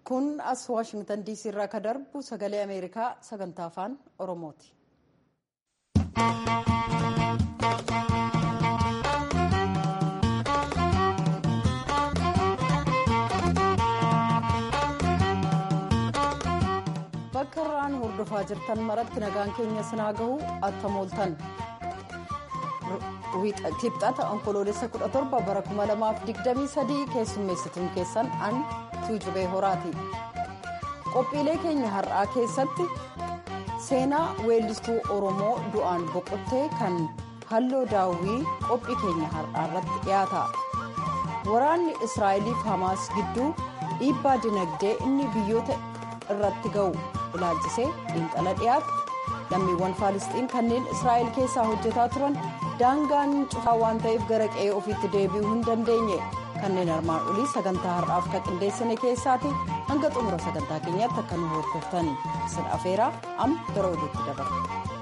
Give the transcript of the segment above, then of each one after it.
kun as Waashingtan DC irraa ka darbu sagalee Ameerikaa sagantaa afaan Oromooti. bakka irraan hordofaa jirtan maratti nagaan keenya sinaa gahu attamooltan. Kibxata onkoloolessa 17 bara 2023 keessummeessituun keessan an Tuujubee Horaati. Qophiilee keenya har'aa keessatti seenaa weellistuu Oromoo du'aan boqottee kan Halloo Daawwii qophii keenya har'aa irratti dhiyaata. Waraanni Israa'eliif Hamaas gidduu dhiibbaa dinagdee inni biyyoota irratti ga'u ilaalchisee xiinxala dhiyaatu. Lammiiwwan Faalisxiin kanneen Israa'el keessaa hojjetaa turan daangaan cufaa waan ta'eef gara qe'ee ofiitti deebi'uu hin dandeenye kanneen armaan olii sagantaa har'aaf kan qindeessine keessaati hanga xumura sagantaa keenyaatti akka nu hordoftan isin afeeraa amma gara oduutti dabarra.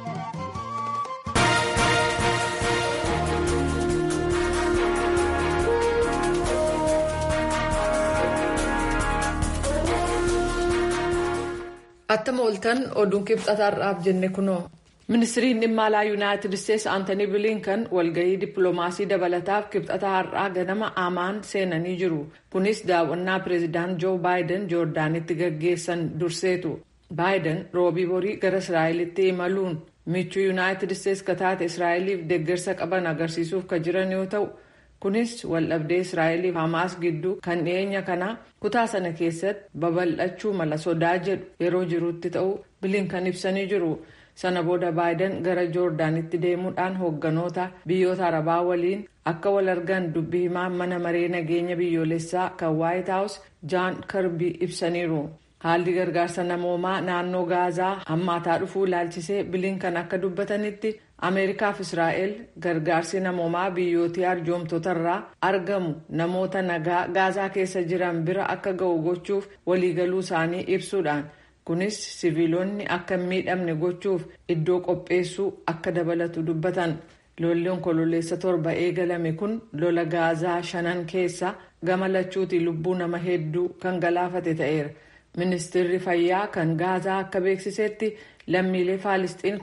Attamooltan oduun kibxata har'aaf jenne kunoo. Ministiriin dhimma alaa Yuunaayitid Isteetsi Aantanii Bilinkan walgahii dippiloomaasii dabalataaf kibxata har'aa ganama Amaan seenanii jiru. Kunis daawwannaa pireezidaant Joo Baayiden Joordaanitti gaggeessan durseetu. Baayiden roobii borii gara Israa'elitti imaluun michuu Yuunaayitid Isteetsi ka taate Israa'eliif deeggarsa qaban agarsiisuuf ka jiran yoo ta'u, kunis waldhabdee Israa'eliif Hamaas gidduu kan dhiyeenya kana kutaa sana keessatti babal'achuu mala sodaa jedhu yeroo jirutti ta'uu Bilinkan ibsanii jiru. Sana booda Baayiden gara Joordaanitti deemuudhaan hoogganoota biyyoota Arabaa waliin akka wal argan dubbii himaa mana maree nageenya biyyoolessaa kan Waayit Haawus Jaan Karbii ibsaniiru. Haalli gargaarsa namoomaa naannoo Gaazaa hammaataa dhufuu ilaalchisee Bilinkan akka dubbatanitti Ameerikaaf Israa'el gargaarsi namoomaa biyyootii arjoomtotarraa argamu namoota nagaa Gaazaa keessa jiran bira akka ga'u gochuuf waliigaluu isaanii ibsuudhaan. Kunis siviilonni akka hin miidhamne gochuuf iddoo qopheessuu akka dabalatu dubbatan. Lolli onkoloolessa 7 eegalame kun lola Gaazaa 5 keessa gama lachuutii lubbuu nama hedduu kan galaafate ta'eera. Ministeerri fayyaa kan Gaazaa akka beeksisetti lammiilee Faalisxiin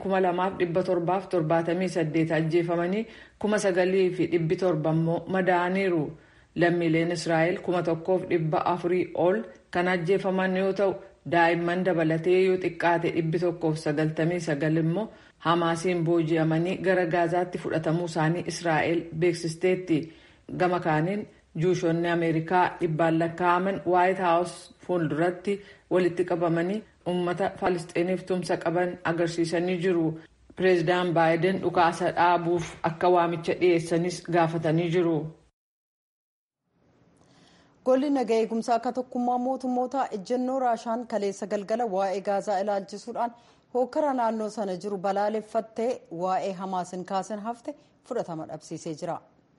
2778 ajjeefamanii 9700 immoo madaa'aniiru. Lammiileen Israa'el 1400 ol kan ajjeefaman yoo ta'u, daa'imman dabalatee yoo xiqqaate 199 immoo Hamaasiin booji'amanii gara Gaazaatti fudhatamuu isaanii Israa'el beeksisteetti. Gama kaaniin juushonni Ameerikaa dhibbaan lakkaa'aman Waayit Haawus fuulduratti walitti qabamanii uummata Faalisxiiniif tumsa qaban agarsiisanii jiru. Pireezidaant Baayiden dhukaasa dhaabuuf akka waamicha dhiyeessanis gaafatanii jiru. Golli nagaa eegumsaa akka tokkummaa mootummoota ejjennoo Raashaan kaleessa galgala waa'ee Gaazaa ilaalchisuudhaan hokkara naannoo sana jiru balaaleffattee waa'ee Hamaasin kaasan hafte fudhatama dhabsiisee jira.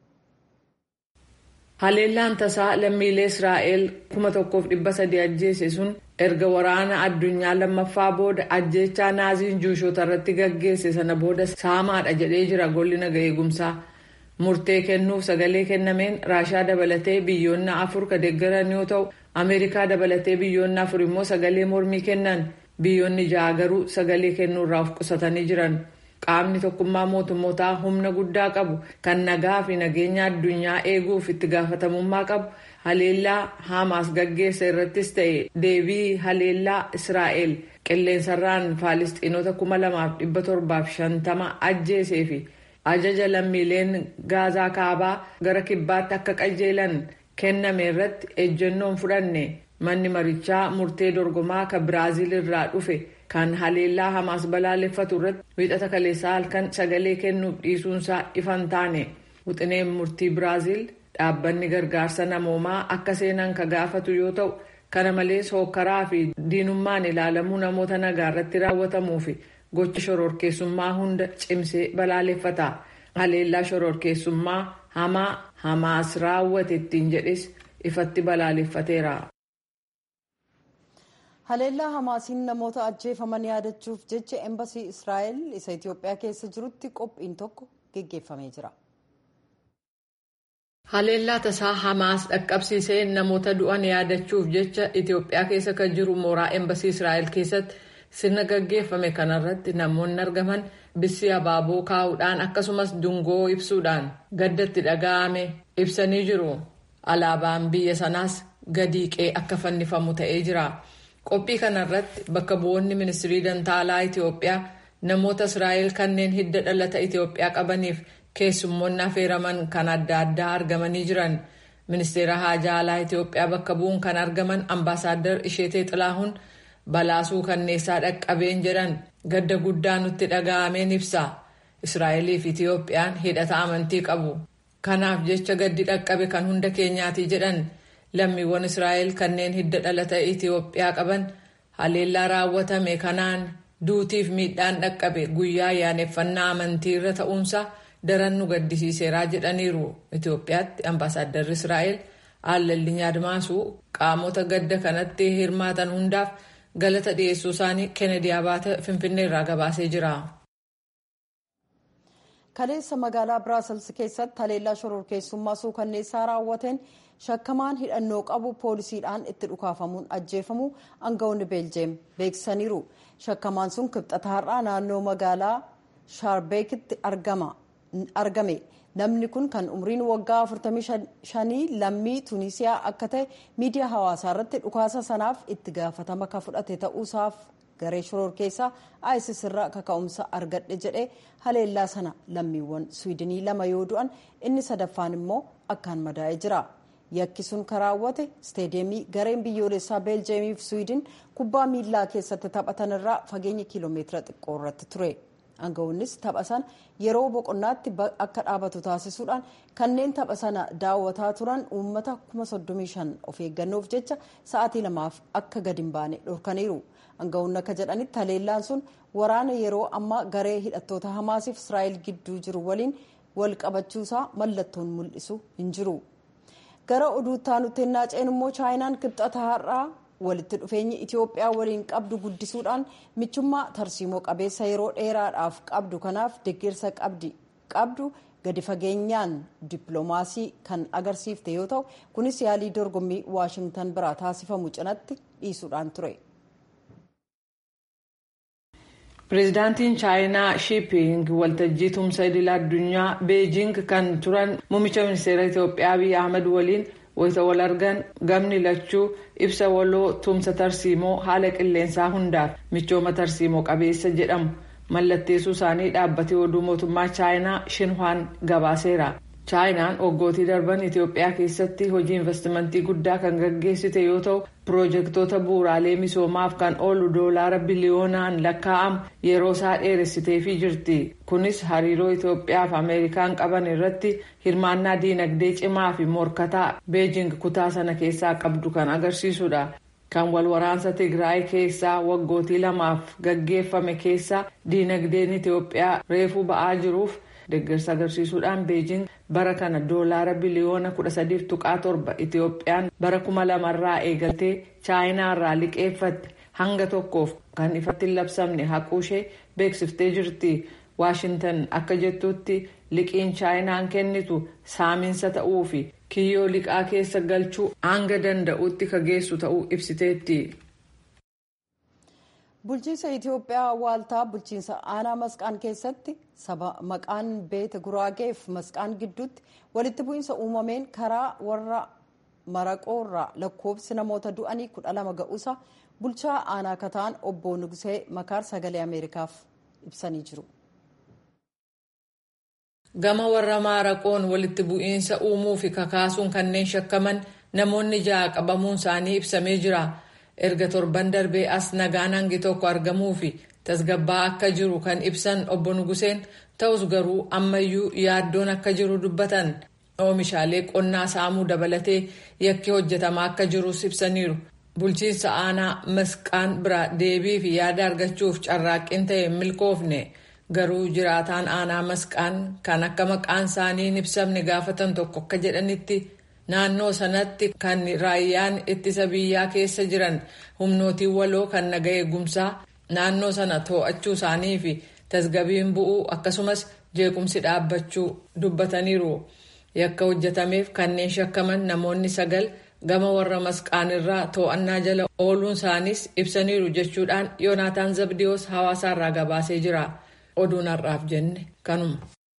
Haleellaan tasaa lammiilee Israa'el 1300 ajjeese sun erga waraana addunyaa lammaffaa booda ajjeechaa naaziin juushoota irratti gaggeesse sana booda saamaadha jedhee jira golli nagaa eegumsaa. Murtee kennuuf sagalee kennameen Raashaa dabalatee biyyoonni 4 ka deeggaran yoo ta'u, Ameerikaa dabalatee biyyoonni 4 immoo sagalee mormii kennan. Biyyoonni 6 garuu sagalee kennuurraa of qusatanii jiran. Qaamni tokkummaa mootummootaa humna guddaa qabu kan nagaa fi nageenya addunyaa eeguuf itti gaafatamummaa qabu haleellaa Hamaas gaggeessa irrattis ta'e deebii haleellaa Israa'el qilleensarraan Faalisxiinota 2750 ajjeesee fi ajaja lammiileen Gaazaa kaabaa gara kibbaatti akka qajeelan kenname irratti ejjennoon fudhanne. Manni marichaa murtee dorgomaa kan Biraaziil irraa dhufe kan haleellaa Hamaas balaaleffatu irratti wiixata kaleessaa halkan sagalee kennuuf dhiisuunsaa ifan taane. Wixineen murtii Biraaziil dhaabbanni gargaarsa namoomaa akka seenan ka gaafatu yoo ta'u, kana malees hookkaraa fi diinummaan ilaalamuu namoota nagaa irratti raawwatamuu fi gocha shororkeessummaa hunda cimsee balaaleffata. Haleellaa shororkeessummaa hamaa Hamaas raawwate ittiin jedhes ifatti balaaleffateera. Haleellaa Hamaasiin namoota ajjeefaman yaadachuuf jecha embasii Israa'el isa Itoophiyaa keessa jirutti qophiin tokko geggeeffamee jira. Haleellaa tasaa Hamaas dhaqqabsiisee namoota du'an yaadachuuf jecha Itoophiyaa keessa kan jiru mooraa Embasii Israa'el keessatti sirna gaggeeffame kanarratti namoonni argaman bisii abaaboo kaa'uudhaan akkasumas dungoo ibsuudhaan gaddatti dhaga'ame ibsanii jiru. Alaabaan biyya sanaas gadiiqee akka fannifamu ta'ee jira. Qophii kanarratti bakka bu'oonni ministirii dantaalaa Itoophiyaa namoota Israa'el kanneen hidda dhalata Itoophiyaa qabaniif keessummoonni affeeraman kan adda addaa argamanii jiran. Ministeera Haajaa Alaa Itoophiyaa bakka bu'uun kan argaman Ambaasaadder Isheetee Xilaahuun balaasuu kanneessaa dhaqqabeen jedhan gadda guddaa nutti dhaga'ameen ibsa. Israa'elii fi Itoophiyaan hidhata amantii qabu. Kanaaf jecha gaddi dhaqqabe kan hunda keenyaati jedhan. Lammiiwwan Israa'el kanneen hidda dhalata Itoophiyaa qaban haleellaa raawwatame kanaan duutiif miidhaan dhaqqabe guyyaa ayyaaneffannaa amantii irra ta'uunsa daran nu gaddisiiseeraa jedhaniiru. Itoophiyaatti Ambaasaaddarri Israa'el Aallalli Admaasuu qaamota gadda kanatti hirmaatan hundaaf galata dhiyeessuu isaanii Kennedy Abaate Finfinneerraa gabaasee jira. Kaleessa magaalaa Biraasels keessatti haleellaa shororkeessummaa suukanneessaa raawwateen shakkamaan hidhannoo qabu poolisiidhaan itti dhukaafamuun ajjeefamu aangawoonni Beeljeem beeksisaniiru. Shakkamaan sun kibxata har'aa naannoo magaalaa Shaarbeekitti argame. Namni kun kan umriin waggaa 45 lammii Tuuniisiyaa akka ta'e miidiyaa hawaasaa irratti dhukaasa sanaaf itti gaafatama kan fudhate ta'uusaaf garee shororkeessaa ISIS irraa kaka'umsa argadhe jedhee haleellaa sana lammiiwwan Swiidinii 2 yoo du'an inni sadaffaan immoo akkaan madaa'ee jira. Yakki sun karaawwate isteediyeemii gareen biyyoolessaa Beeljeemiif Swiidin kubbaa miilaa keessatti taphatan irraa fageenya kiiloomeetira xiqqoo irratti ture. Aangawoonnis tapha sana yeroo boqonnaatti akka dhaabatu taasisuudhaan kanneen tapha sana daawwataa turan uummata 35,000 of eeggannoof jecha sa'aatii 2 akka gadi hin baane dhorkaniiru. Aangawoonni akka jedhanitti haleellaan sun waraana yeroo ammaa garee hidhattoota Hamaasiif Israa'el gidduu jiru waliin wal qabachuusaa mallattoon mul'isu hin jiru. Gara oduutti aanutti ennaa ceenu immoo Chaayinaan kibxata har'aa walitti dhufeenyi Itoophiyaa waliin qabdu guddisuudhaan michummaa tarsiimoo qabeessa yeroo dheeraadhaaf qabdu kanaaf deeggarsa qabdu gadi fageenyaan dippiloomaasii kan agarsiifte yoo ta'u kunis yaalii dorgommii Waashingtan biraa taasifamu cinatti dhiisuudhaan ture. Pireezidaantiin Chaayinaa Shiiping waltajjii tumsa idil addunyaa Beejing kan turan muummicha ministeera Itoophiyaa Abiy Ahmed waliin wayita wal argan gamni lachuu ibsa waloo tumsa tarsiimoo haala qilleensaa hundaaf michooma tarsiimoo qabeessa jedhamu mallatteessuu isaanii dhaabbatee oduu mootummaa Chaayinaa Shinhuaan gabaaseera. Chaayinaan waggootii darban Itoophiyaa keessatti hojii investimentii guddaa kan gaggeessite yoo ta'u piroojeektoota bu'uuraalee misoomaaf kan oolu doolaara biliyoonaan lakkaa'amu yeroo isaa dheeressiteefii jirti. Kunis hariiroo Itoophiyaa fi Ameerikaan qaban irratti hirmaannaa diinagdee cimaa fi morkataa Beejing kutaa sana keessaa qabdu kan agarsiisudha. Kan wal waraansa Tigraay keessaa waggootii 2 gaggeeffame keessaa diinagdeen Itoophiyaa reefuu ba'aa jiruuf deeggarsa agarsiisuudhaan Beejing bara kana doolaara biliyoona 13.7 Itoophiyaan bara 2000 irraa eegaltee Chaayinaa irraa liqeeffatte hanga tokkoof kan ifatti hin labsamne haquushee beeksiftee jirti. Waashintan akka jettutti liqiin Chaayinaan kennitu saaminsa ta'uu fi kiyyoo liqaa keessa galchuu hanga danda'utti kageessu ta'uu ibsiteetti. Bulchiinsa Itoophiyaa waaltaa bulchiinsa aanaa Masqaan keessatti saba maqaan beete Guraageef Masqaan gidduutti walitti bu'iinsa uumameen karaa warra Maraqoorraa lakkoofsi namoota du'anii 12 ga'uusa bulchaa aanaa kataan obbo Nugsee Makaar sagalee Ameerikaaf ibsanii jiru. Gama warra Maraqoon walitti bu'iinsa uumuu fi kakaasuun kanneen shakkaman namoonni 6 qabamuun isaanii ibsamee jira. Erga torban darbee as nagaan hangi tokko argamuu fi tasgabbaa akka jiru kan ibsan obbo Nuguseen ta'us garuu ammayyuu yaaddoon akka jiru dubbatan. Oomishaalee qonnaa saamuu dabalatee yakki hojjetamaa akka jirus ibsaniiru. Bulchiinsa aanaa Masqaan biraa deebii fi yaada argachuuf carraaqqiin ta'e milkoofne garuu jiraataan aanaa Masqaan kan akka maqaan isaanii hin ibsamne gaafatan tokko akka jedhanitti naannoo sanatti kan raayyaan ittisa biyyaa keessa jiran humnootiin waloo kan naga eegumsaa naannoo sana to'achuu isaanii fi tasgabbiin bu'uu akkasumas jeequmsi dhaabbachuu dubbataniiru. Yakka hojjetameef kanneen shakkaman namoonni 9 gama warra masqaanirraa to'annaa jala ooluun isaaniis ibsaniiru jechuudhaan Yoonaataan Zabdiyoos hawaasaarraa gabaasee jira. Oduun har'aaf jenne kanuma.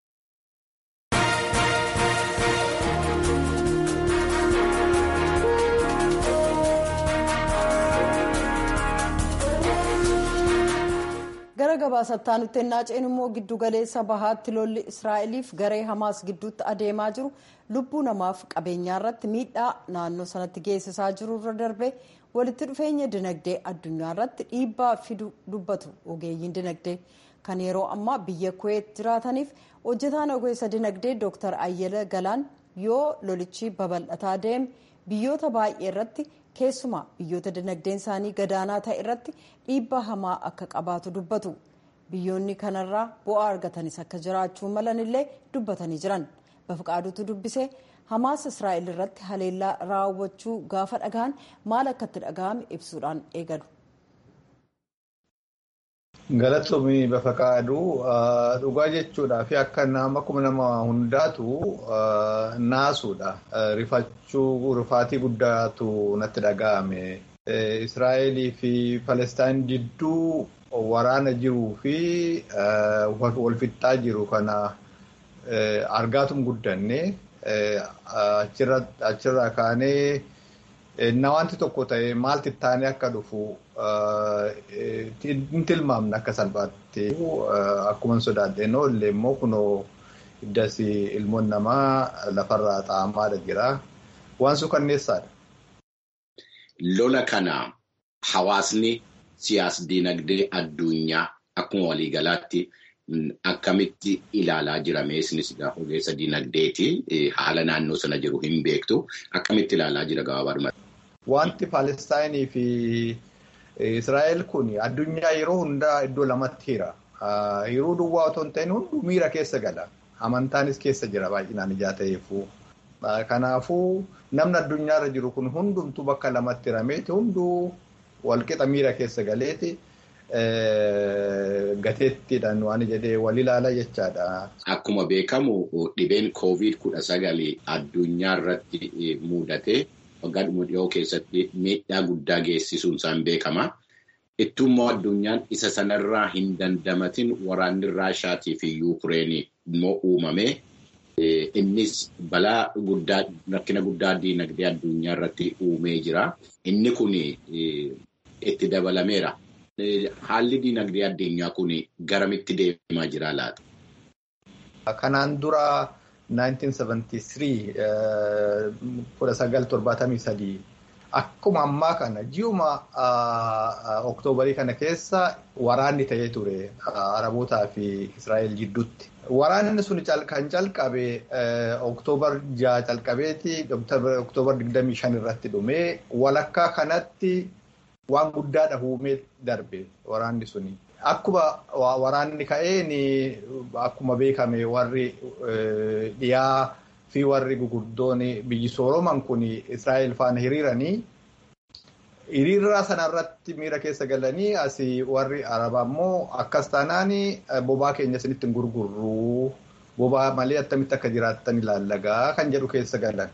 gara gabaasattaa nutti naaceen immoo giddu galeessa bahaatti lolli Israa'eliif garee Hamaas gidduutti adeemaa jiru lubbuu namaaf qabeenyaa irratti miidhaa naannoo sanatti geessisaa jiru irra darbee walitti dhufeenya dinagdee addunyaa irratti dhiibbaa fidu dubbatu ogeeyyiin dinagdee kan yeroo ammaa biyya Kuweet jiraataniif hojjetaan ogeessa dinagdee Dr. Ayyala Galaan yoo lolichi babal'ataa deeme biyyoota baay'ee irratti keessumaa biyyoota dinagdeen isaanii gadaanaa ta'e irratti dhiibbaa hamaa akka qabaatu dubbatu. Biyyoonni kanarraa bu'aa argatanis akka jiraachuu malanillee dubbatanii jiran. Bafqaadutu dubbisee Hamaas Israa'el irratti haleellaa raawwachuu gaafa dhagaan maal akka itti dhaga'ame ibsuudhaan eegalu. Galatoomii Bafqaaduu dhugaa jechuudhaa fi akka nama hundaatu naasuudha. Rifaatii guddaatu natti dhaga'ame. Israa'elii fi Palestaan jidduu waraana jiruu fi walfixxaa jiru kana argaatum guddanne achirraa kaanee wanti tokko ta'e maalti taanee akka dhufu hin tilmaamne akka salphaatti akkuma sodaadheen oollee immoo kunoo iddas ilmoon namaa lafarraa xaa'amaadha jira. Waan suukanneessaadha. Lola kana hawaasni siyaas-dinagdee addunyaa akkuma waliigalaatti akkamitti ilaalaa jirame isinis ogeessa dinagdeeti haala naannoo sana jiru hin beektu akkamitti ilaalaa jira gabaabaa. Wanti Palestaayinii fi Israa'el kun addunyaa yeroo hundaa iddoo lamatti hira. Yeroo duwwaa otoo hin ta'in hunduu miira keessa gala. Amantaanis keessa jira baay'inaan ijaa ta'eefu. Kanaafuu namni addunyaarra jiru kun hundumtuu bakka lamatti hirameeti hunduu walqixa miira keessa galeeti gateettiidhaan waan jedhee wal ilaala jechaadha. Akkuma beekamu dhibeen COVID-19 addunyaa irratti mudate waggaa dhiyoo keessatti miidhaa guddaa geessisuun isaan beekama. Ittummoo addunyaan isa sanarraa hin dandamatin waraanni Raashaatii fi Yuukireenii immoo uumame. Innis balaa guddaa rakkina guddaa dinagdee addunyaa irratti uumee jira. Inni kun itti dabalameera. Haalli dinagdee addunyaa kun garamitti deemaa jira laata? Kanaan dura 1973 akkuma ammaa kana ji'uma Oktoobarii kana keessa waraanni ta'ee ture Arabootaa fi Israa'el jidduutti. Waraanni sun kan calqabe Oktoobar 6 calqabeeti Oktoobar 25 irratti dhume walakkaa kanatti waan guddaadha uumee darbe waraanni suni. Akkuma waraanni ka'een akkuma beekame warri dhiyaa fi warri guguddoon biyyi sooroman kun Israa'el faana hiriiranii hiriirraa sanarratti miira keessa galanii asii warri Arabaa immoo akkas taanaan bobaa keenya isinitti hin gurgurru bobaa malee attamitti akka jiraattan ilaallagaa kan jedhu keessa galan.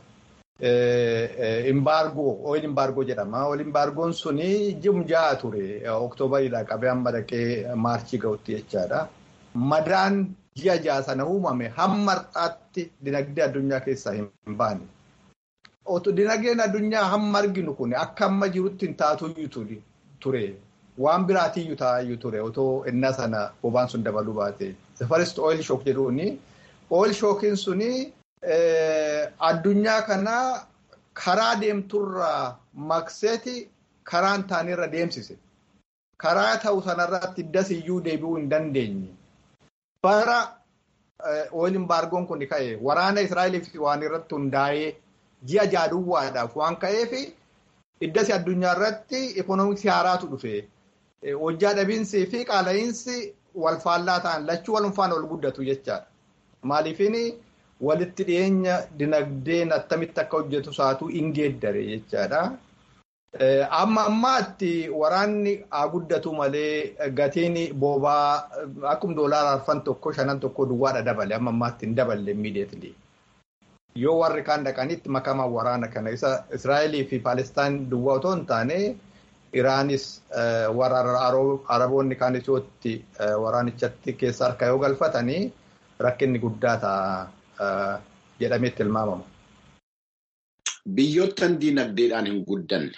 Oil imbaargoo jedhama. Oil imbaargoon suni ji'a ture Oktoobaridhaa qabee hamma dhaqee maarchii ga'utti jechaadha. Madaan ji'a 6 sana uumame hamma har'aatti dinagdee addunyaa keessaa hin baane. Dinagdeen addunyaa hamma arginu kun akka amma jirutti hin taatuyyuu ture. Waan biraatiyyuu taa'ayyuu ture otoo innaa sana bobaan sun dabaluu baate. First oil shock jedhuuni. Oil shockiin suni addunyaa kana karaa deemturraa maqseeti karaan taanirra deemsise. Karaa ta'u sanarratti iddasiyyuu deebi'uu hin dandeenye. Bara oil imbaargoon kun ka'e waraana Israa'eliif waan irratti hundaa'ee ji'a 6 duwwaadhaaf waan ka'eef iddasi addunyaa irratti ikoonomiksii haaraatu dhufe. Hojjaa dhabiinsii fi qaala'iinsi wal faallaa ta'an lachuu walumfaana ol guddatu jechaadha. Maaliifin walitti dhiyeenya dinagdeen attamitti akka hojjetu saatuu hin geeddare jechaadha. Amma ammaatti waraanni haa guddatu malee gatiin bobaa akkuma $4 1 5 duwwaadha dabale amma ammaatti hin daballe immediately. yoo warri kaan dhaqanitti makamaa waraana kana isa Israa'elii fi Palestaan duwwaa otoo hin taane Iraanis warra Araboonni kaanichootti waraanichatti keessa harka yoo galfatanii rakkinni guddaa ta'a jedhamee tilmaamama. Biyyoottan diinagdeedhaan hin guddanne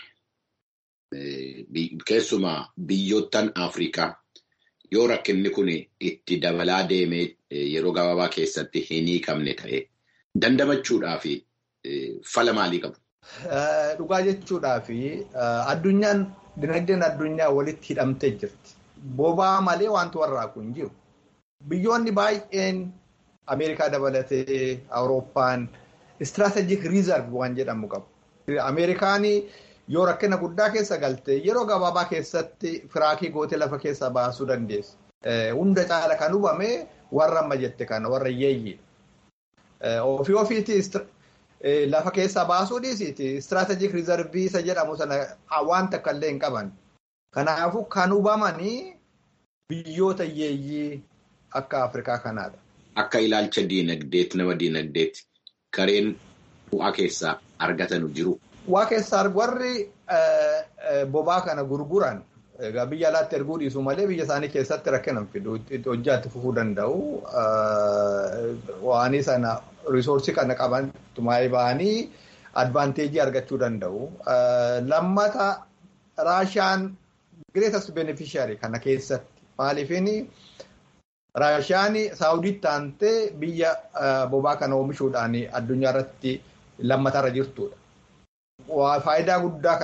keessumaa biyyoottan Afrikaa yoo rakkinni kun itti dabalaa deemee yeroo gabaabaa keessatti hin hiikamne ta'e dandamachuudhaa fi fala maalii qabu? Dhugaa jechuudhaa fi dinagdeen addunyaa walitti hidhamtee jirti. Boba'aa malee wanti warraaqu hin jiru. Biyyoonni baay'een Ameerikaa dabalatee Awurooppaan istiraatejik riizarv waan jedhamu qabu. Ameerikaan yoo rakkina guddaa keessa galte yeroo gabaabaa keessatti firaakii gootee lafa keessa baasuu dandeessi. Hunda caala kan hubame warra amma jette kana warra yeeyyii. Ofii ofiitti lafa keessaa baasuu dhiisiiti istiraatejik riizarvii isa jedhamu sana waan takka illee hin qaban. Kanaafuu kan hubamanii biyyoota yeeyyii akka Afrikaa kanaadha. Akka ilaalcha diinagdeetti nama diinagdeetti kareen bu'aa keessaa argatanu jiru. Waa keessaa warri bobaa kana gurguran biyya alaatti erguu dhiisu malee biyya isaanii keessatti rakkinan fidu hojjaatti fufuu danda'u. Waanii sana risoorsii kana qaban tumaa'ee ba'anii advaanteejii argachuu danda'u. Lammata Raashiyaan greatest beneficiary kana keessatti maaliifini Raashiyaan Saawudiitti taantee biyya bobaa kana oomishuudhaan addunyaa irratti lammatarra jirtudha. Faayidaa guddaa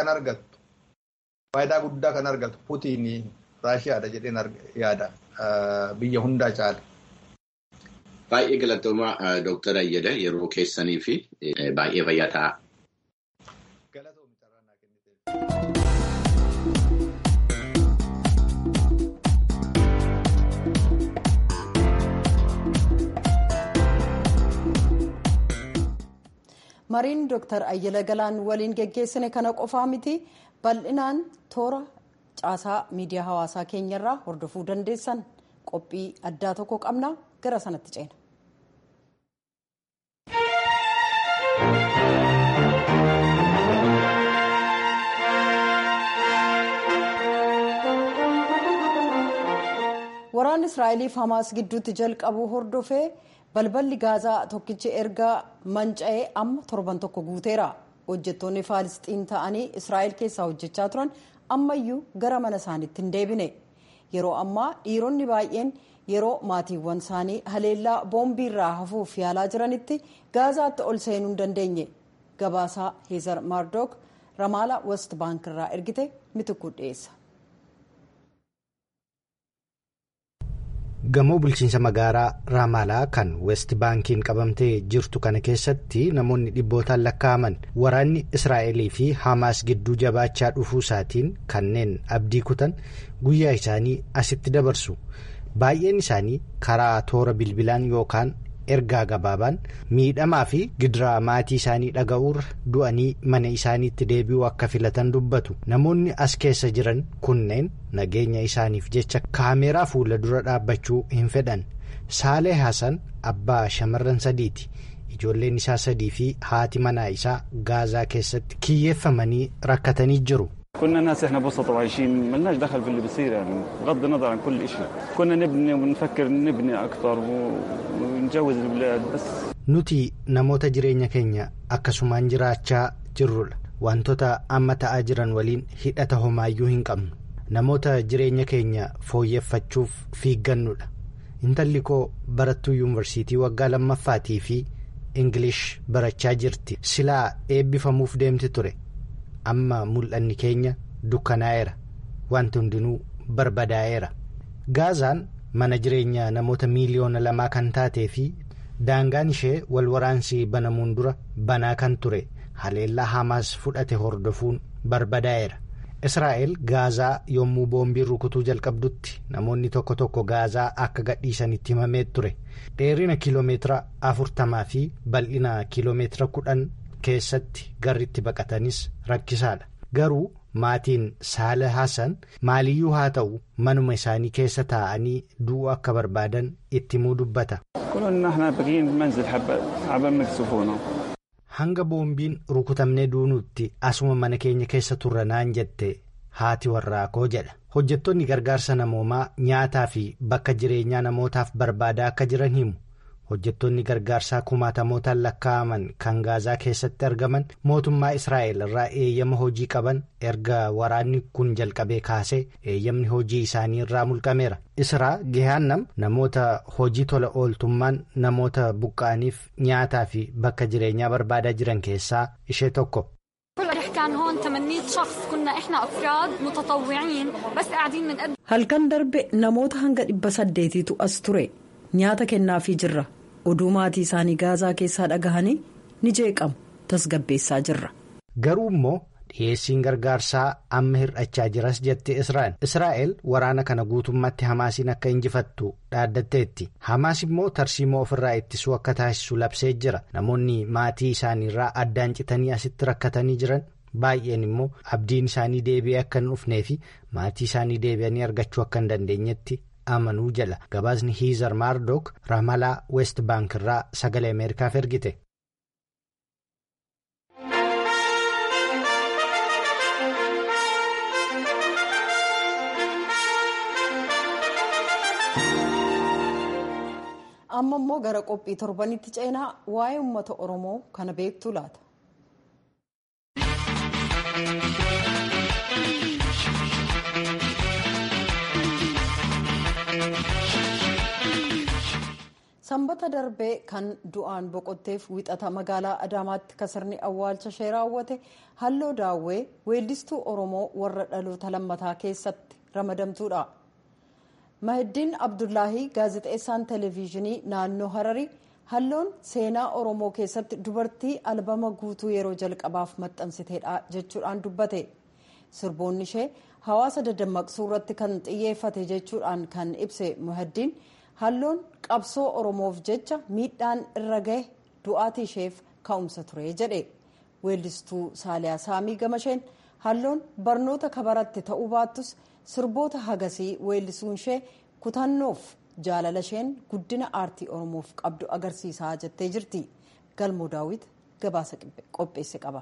kan argatu Putiin Raashiyaadha jedheen yaada biyya hundaa caala. Baay'ee galatoomaa Dr. Ayyada yeroo keessanii fi baay'ee fayyaa ta'a. Mariin Dr. Ayyala Galaan waliin geggeessine kana qofaa miti bal'inaan toora caasaa miidiyaa hawaasaa keenyarraa hordofuu dandeessan qophii addaa tokko qabna gara sanatti ceena. Waraanni Israa'eliif Hamaas gidduutti jalqabu hordofee balballi gaazaa tokkichi erga manca'ee amma torban tokko guuteera. Hojjettoonni Faalisxiin ta'anii Israa'el keessaa hojjechaa turan ammayyuu gara mana isaaniitti hin deebine. Yeroo ammaa dhiironni baay'een yeroo maatiiwwan isaanii haleellaa boombiirraa hafuuf yaalaa jiranitti gaazaatti ol seenuu hin dandeenye. Gabaasaa Heezar Maardook Ramaala West Baankiirraa ergite mitikuu dhiyeessa. Gamoo bulchiinsa magaalaa Raamaalaa kan West Baankiin qabamtee jirtu kana keessatti namoonni dhibbootaan lakkaa'aman waraanni Israa'elii fi Hamaas gidduu jabaachaa dhufuu isaatiin kanneen abdii kutan guyyaa isaanii asitti dabarsu. Baay'een isaanii karaa toora bilbilaan yookaan ergaa gabaabaan miidhamaa fi gidiraa maatii isaanii dhaga'uurra du'anii mana isaaniitti deebi'uu akka filatan dubbatu. Namoonni as keessa jiran kunneen nageenya isaaniif jecha kaameeraa fuula dura dhaabbachuu hin fedhan. Saalee Hasan abbaa shamarran sadiiti. Ijoolleen isaa sadii fi haati manaa isaa gaazaa keessatti kiyyeeffamanii rakkatanii jiru. كنا ناس احنا بسطة وعايشين ملناش دخل في اللي بيصير يعني بغض النظر عن كل شيء كنا نبني ونفكر نبني اكثر ونجوز البلاد بس nuti namoota jireenya keenya akkasumaan jiraachaa jirrudha. Wantoota amma ta'aa jiran waliin hidhata homaayyuu hin qabnu. Namoota jireenya keenya fooyyeffachuuf fiiggannudha. Intalli koo barattuu yuunivarsiitii waggaa lammaffaatii fi Ingilish barachaa jirti. Silaa eebbifamuuf deemti ture. Amma mul'anni keenya dukkanaa'eera. Wanti hundinuu barbadaa'eera. Gaazaan mana jireenyaa namoota miiliyoona 2 kan taatee fi daangaan ishee wal waraansii banamuun dura banaa kan ture haleellaa Hamaas fudhate hordofuun barbadaa'eera. Israa'el gaazaa yommuu boombiin rukutuu jalqabdutti namoonni tokko tokko gaazaa akka gadhiisanitti himamee ture. Dheerina kiiloomeetira 40 fi bal'ina kiiloomeetira 10 keessatti garritti baqatanis rakkisaadha. Garuu maatiin Saalee Hasan maaliyyuu haa ta'u manuma isaanii keessa taa'anii du'uu akka barbaadan itti himuu dubbata. كنا احنا باقيين بمنزل حبة عبال ما يكسفونا hanga boombiin rukutamnee duunutti asuma mana keenya keessa turra naan jette haati warraa koo jedha. Hojjettoonni gargaarsa namoomaa nyaataa fi bakka jireenyaa namootaaf barbaadaa akka jiran himu. Hojjettoonni gargaarsaa kumaatamootaan lakkaa'aman kan Gaazaa keessatti argaman mootummaa Israa'el irraa eeyyama hojii qaban erga waraanni kun jalqabee kaasee eeyyamni hojii isaanii irraa mulqameera. Israa Gehaannam namoota hojii tola ooltummaan namoota buqqa'aniif nyaataa fi bakka jireenyaa barbaadaa jiran keessaa ishee tokko. Halkan darbe namoota hanga 800tu as ture. Nyaata kennaafii jirra. Oduu maatii isaanii Gaazaa keessaa dhagahanii ni jeeqamu. Tasgabbeessaa jirra. Garuu immoo dhiyeessiin gargaarsaa amma hir'achaa jiras jette Israa'el. Israa'el waraana kana guutummaatti Hamaasiin akka injifattu dhaaddatteetti. Hamaas immoo tarsiimoo ofirraa ittisuu akka taasisu labsee jira. Namoonni maatii isaaniirraa addaan citanii asitti rakkatanii jiran baay'een immoo abdiin isaanii deebi'ee akka hin dhufnee fi maatii isaanii deebi'anii argachuu akka hin dandeenyetti amanuu jala. Gabaasni Hiizar Maardook Ramalaa West Baank irraa sagalee Ameerikaaf ergite. Amma immoo gara qophii torbanitti ceenaa waa'ee uummata Oromoo kana beektu laata. Sanbata darbee kan du'aan boqotteef wixata magaalaa Adaamaatti kasirni awwaalcha ishee raawwate Halloo Daawwee weellistuu Oromoo warra dhaloota lammataa keessatti ramadamtuudha. Mahiddiin Abdullaahii gaazexeessaan televezyiinii naannoo Hararii Halloon seenaa Oromoo keessatti dubartii albama guutuu yeroo jalqabaaf maxxansiteedha jechuudhaan dubbate. Sirboonni ishee hawaasa dadammaqsuu irratti kan xiyyeeffate jechuudhaan kan ibse Mahiddiin Halloon qabsoo Oromoof jecha miidhaan irra gahe du'aatii isheef ka'umsa ture jedhe. Weellistuu Saaliyaa Saamii Gamasheen Halloon barnoota kabaratte ta'uu baattus sirboota hagasii weellisuun ishee kutannoof jaalala isheen guddina aartii Oromoof qabdu agarsiisaa jettee jirti. Galmoo Daawit gabaasa qopheesse qaba.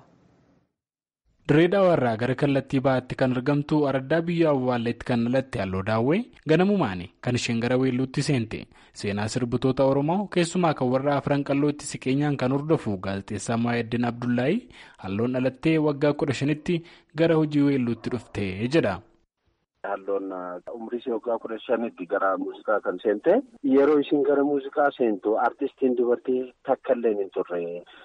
Dirreedhaa warraa gara kallattii baatti kan argamtu araddaa biyya awwaalleetti kan alatti Halloo Daawwee ganamumaani kan isheen gara weelluutti seente. Seenaa sirbitoota Oromoo keessumaa kan warra afran qallootti siqeenyaan kan hordofu gaazexeessaa Mahiddiin Abdullaahii Halloon dhalattee waggaa 15tti gara hojii weelluutti dhufte jedha. Halloon umrii ishee waggaa 15tti gara muuziqaa kan seente. Yeroo isheen gara muuziqaa seentu artistiin dubartii takka illee hin turre.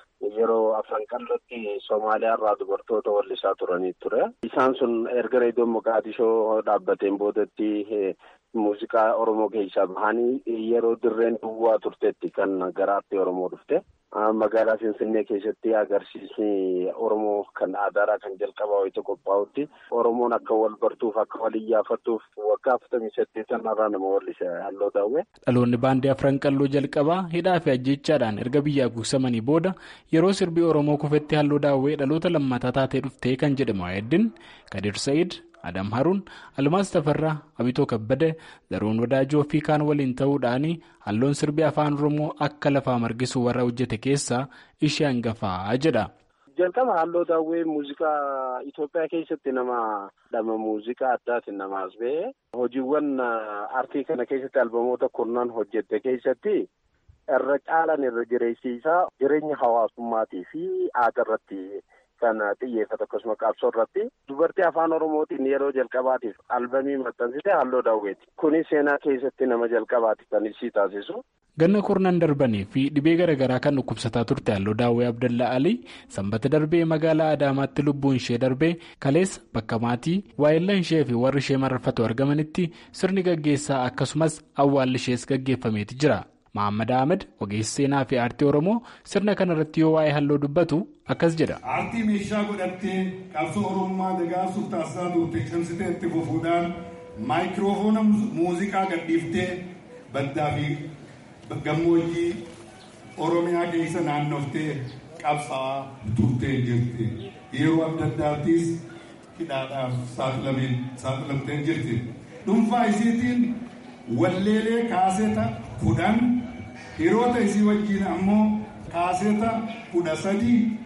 Yeroo afran qallootti Somaaliyaa irraa dubartoota wallisaa turanii ture. Isaan sun erga reediyoo Moqaadishoo dhaabbateen boodatti muuziqaa Oromoo keessaa bahanii yeroo dirreen duwwaa turteetti kan gara aartii Oromoo dhufte. Magaalaa Finfinnee keessatti agarsiisni Oromoo kan aadaadhaa kan jalqabaa wayita qophaa'utti Oromoon akka wal bartuuf akka wal iyyaafattuuf waggaa 48 irraa nama wallise Halloo Daawwee. Dhaloonni baandii afran qalloo jalqabaa hidhaa fi ajjechaadhaan erga biyyaa guusamanii booda yeroo sirbii Oromoo kufetti Halloo Daawwee dhaloota lammataa taatee dhuftee kan jedhamu Mahiddiin Kadir Sa'iid, Adam Haruun, Almaas Tafarraa, Abitoo Kabbade, Daruun Wadaajoo fi kaan waliin ta'uudhaan Halloon sirbii afaan Oromoo akka lafaa margisu warra hojjete keessaa ishee hangafaa jedha. Jalqaba Halloo Daawwee muuziqaa Itoophiyaa keessatti nama muuziqaa addaatiin nama as ba'e. Hojiiwwan aartii kana keessatti albamoota kurnan hojjette keessatti irra caalan irra jireessiisaa jireenya hawaasummaatii fi aadaa irratti kan xiyyeeffatu akkasuma qabsoo irratti dubartii afaan Oromootiin yeroo jalqabaatiif albamii maxxansite Halloo Daawweeti. Kunis seenaa keessatti nama jalqabaati kan isii taasisu. Ganna kurnan darbanii fi dhibee garaagaraa kan dhukkubsataa turte Halloo Daawwee Abdallaa Alii sanbata darbee magaalaa Adaamaatti lubbuun ishee darbee kaleessa bakka maatii waayillan ishee fi warri ishee mararfatu argamanitti sirni gaggeessaa akkasumas awwaalli ishees gaggeeffameeti jira. Mahammad Ahmed ogeessa seenaa fi aartii Oromoo sirna kanarratti yoo waa'ee Halloo dubbatu akkas jedha. Aartii meeshaa godhattee qabsoo Oromummaa dagaasuuf taasisaa turte cimsitee itti fufuudhaan maayikiroofoona muuziqaa gadhiiftee baddaa fi gammoojjii Oromiyaa keessa naannoftee qabsaa turtee jirti. Yeroo adda addaattis hidhaadhaaf saaxilamtee jirti. Dhuunfaa isiitiin walleelee kaaseeta 10 hiriyoota isii wajjin ammoo kaaseeta 13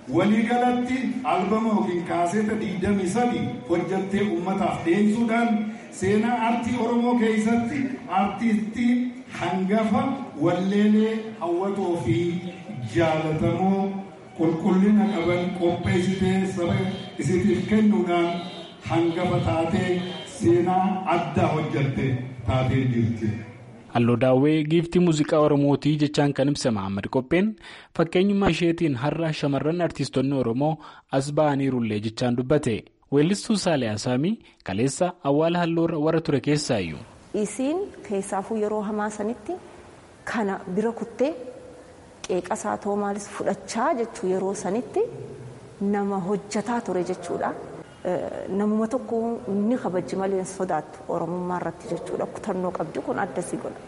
waliigalatti albama yookiin kaaseeta 23 hojjattee uummataaf dhiyeessuudhaan seenaa aartii Oromoo keessatti aartistii hangafa walleelee hawwatoo fi jaalatamoo qulqullina qaban qopheessitee saba isiitiif kennuudhaan hangafa taatee seenaa addaa hojjatte taatee jirti. Halloo Daawwee giiftii muuziqaa Oromootii jechaan kan ibsa Mahammad Qopheen fakkeenyummaa isheetiin har'a shamarran artiistonni Oromoo as ba'aniirullee jechaan dubbate. Weellistuu Saalee Asaamii kaleessa awwaala halloorra warra ture keessaayyuu. Isiin keessaafuu yeroo hamaa sanitti kana bira kuttee qeeqasaa ta'uu maalis fudhachaa jechuu yeroo sanitti nama hojjataa ture jechuudha. Namuma tokko ni kabajji malee sodaattu Oromummaa irratti jechuudha. Kutannoo qabdu kun adda si godha.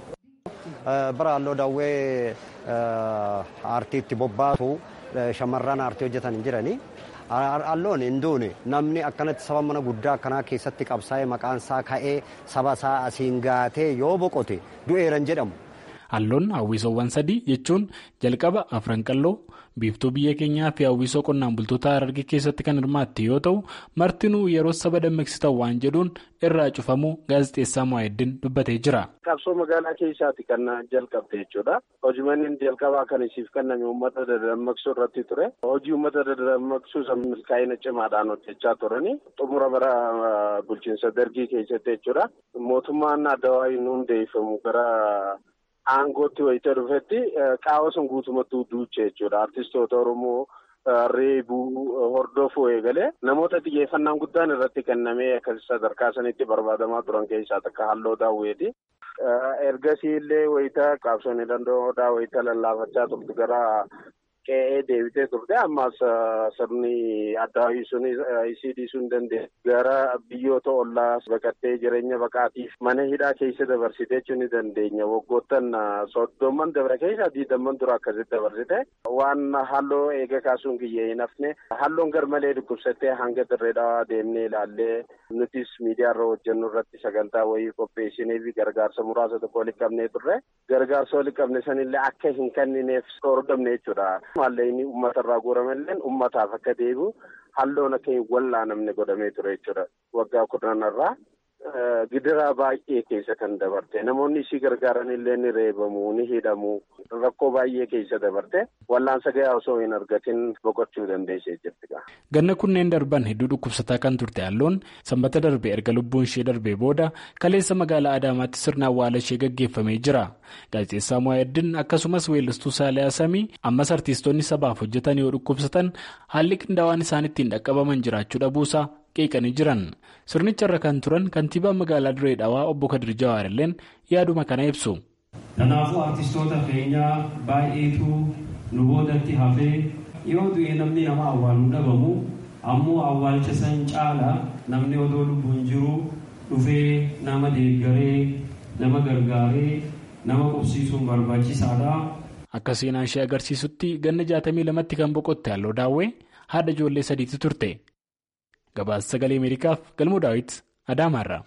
Bara Halloo Daawwee aartiitti bobbaatu shamarran aartii hojjetan hin jiranii. Halloon hin duune namni akkanatti saba mana guddaa akkanaa keessatti qabsaa'ee maqaan isaa ka'ee saba isaa asiin gaatee yoo boqote du'eeran jedhamu. Halloon hawwisoowwan sadii jechuun jalqaba afran qalloo biiftuu biyya keenyaa fi hawwisoo qonnaan bultoota Harargee keessatti kan hirmaatte yoo ta'u martinuu yeroo saba dammaqsitan waan jedhuun irraa cufamuu gaazexeessaa Muwaayiddin dubbatee jira. Qabsoo magaalaa keessaatti kan jalqabde jechuudha. Hojiiwwan jalqabaa kan isiif kenname uummata dammaqsuu irratti ture. Hojii uummata dammaqsuu san milkaa'ina cimaadhaan hojjechaa turani. Xumura bara bulchiinsa dargii keessatti jechuudha. Mootummaan Adawaa hin hundeeffamu gara aangootti wayita dhufetti qaawwa sun guutumatti duuche jechuudha. Artistoota Oromoo reebuu hordofuu eegalee namoota xiyyeeffannaan guddaan irratti kennamee akka sadarkaa sanitti barbaadamaa turan keessaa takka Halloo Daawweeti. Ergasii illee wayita qabsoonni danda'oo wayita lallaafachaa turte gara qe'ee deebitee turte ammas sirni Addawaayii sun isii dhiisuu hin dandeenye. Gara biyyoota ollaa baqattee jireenya baqaatiif mana hidhaa keessa dabarsitee jechuun ni dandeenya. Waggoottan 30 dabra keessa 20 dura akkasitti dabarsite. Waan halloo eega kaasuun kiyyee hin hafne halloon garmalee dhukkubsattee hanga dirree dhawaa deemnee ilaallee nutis miidiyaarra hojjennu irratti sagantaa wayii qopheessinee fi gargaarsa muraasa tokko walitti qabnee turre. Gargaarsa walitti qabne sanillee akka hin kennineef hordofne jechuudha. Maalleen uummatarraa guuramalleen uummataaf akka deebi'u halloon akka hin wallaanamne godhamee ture jechuudha. Waggaa 10 irraa gidiraa baay'ee keessa kan dabarte namoonni isii gargaaran illee ni reebamu ni hidhamu rakkoo baay'ee keessa dabarte wallaansa gahaa osoo hin argatin boqochuu dandeessee jirti. Ganna kunneen darban hedduu dhukkubsataa kan turte halloon sanbata darbe erga lubbuun ishee darbee booda kaleessa magaalaa Adaamaatti sirna awwaala ishee gaggeeffamee jira. Gaazexeessaa Muwaayiddin akkasumas weellistuu Saalee Asamii ammas artiistonni sabaaf hojjetan yoo dhukkubsatan haalli qindaawaan isaan ittiin dhaqqabaman jiraachuu dhabuusaa qeeqanii jiran. Sirnicharra kan turan kantiibaa magaalaa Dirree Dhawaa obbo Kadir Jawaar illeen yaaduma kana ibsu. Kanaafuu artistoota keenyaa baay'eetu nu boodatti hafee yoo du'e namni nama awwaalu dhabamu ammoo awwaalcha san caala namni odoo lubbuun jiru dhufee nama deeggaree nama gargaaree nama qubsiisuun barbaachisaadha. Akka seenaan ishee agarsiisutti ganna 62tti kan boqotte Halloo Daawwee haadha ijoollee 3 turte. Gabaasa Sagalee Ameerikaaf Galmoo Daawit Adaamaarraa.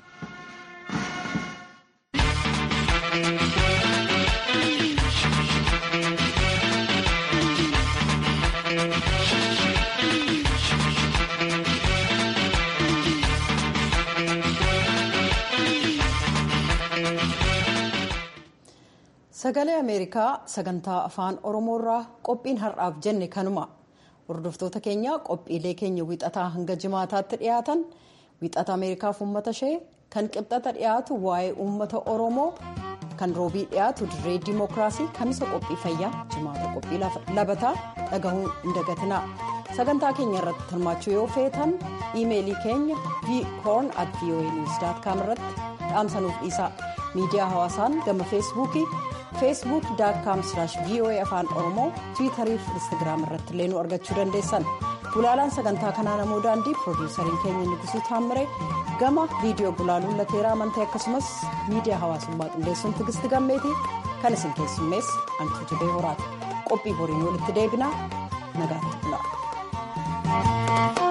Sagalee Ameerikaa sagantaa afaan Oromoorraa qophiin har'aaf jenne kanuma. Hordoftoota keenya qophiilee keenya wixataa hanga jimaataatti dhiyaatan wixata Ameerikaaf uummata ishee kan qibxata dhiyaatu waa'ee uummata Oromoo kan roobii dhiyaatu dirree dimookiraasii kamisa qophii fayyaa jimaata qophii labataa dhagahuun hin dagatinaa. Sagantaa keenya irratti hirmaachuu yoo feetan iimeelii keenya vcorn@voanews.com irratti dhaamsanuuf dhiisaa. Miidiyaa hawaasaan gama feesbuukii facebook.com/voa afaan oromoo tiwiitarii fi instagiraam irratti illee nu argachuu dandeessan. Gulaalaan sagantaa kanaa namoo daandii piroodiisariin keenya Nigusuu Taammire gama viidiyoo gulaaluun lateeraa amantee akkasumas miidiyaa hawaasummaa qindeessuun Tigisti Gammeetii kan isin keessummeessu Antuu Jibee Horaati. Qophii boriin walitti deebinaa nagaatti bulaa.